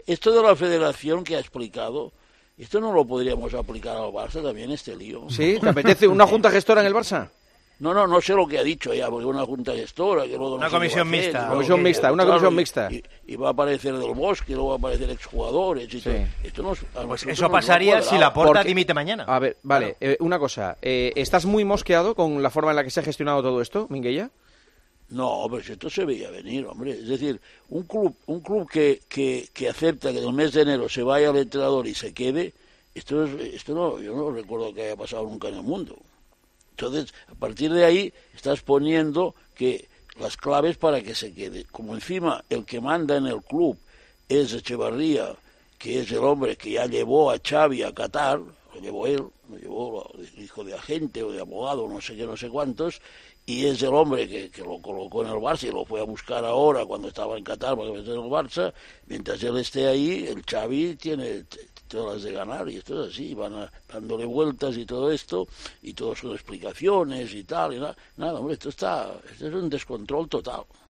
Esto de la federación que ha explicado, esto no lo podríamos aplicar al Barça también, este lío. ¿Sí? ¿Te apetece una junta gestora en el Barça? No sé lo que ha dicho ya, porque una junta gestora, que luego Una no sé comisión qué va a hacer, mixta. Comisión mixta, una comisión mixta. Y va a aparecer Del Bosque, luego va a aparecer exjugadores y Sí. todo. Esto Pues nosotros eso nos pasaría ha si cuadrado. Laporta Porque- dimite mañana. A ver, vale, una cosa. ¿Estás muy mosqueado con la forma en la que se ha gestionado todo esto, Minguella? No, pero si esto se veía venir, hombre. Es decir, un club que acepta que en el mes de enero se vaya el entrenador y se quede, esto no, yo no recuerdo que haya pasado nunca en el mundo. Entonces, a partir de ahí, estás poniendo que las claves para que se quede. Como encima el que manda en el club es Echevarría, que es el hombre que ya llevó a Xavi a Qatar, lo llevó él, lo llevó el hijo de agente o de abogado, no sé qué, no sé cuántos, y es el hombre que lo colocó en el Barça y lo fue a buscar ahora cuando estaba en Qatar para que esté en el Barça. Mientras él esté ahí, el Xavi tiene todas las de ganar, y esto es así, dándole vueltas y todo esto, y todo son explicaciones y tal, y nada, hombre, esto es un descontrol total.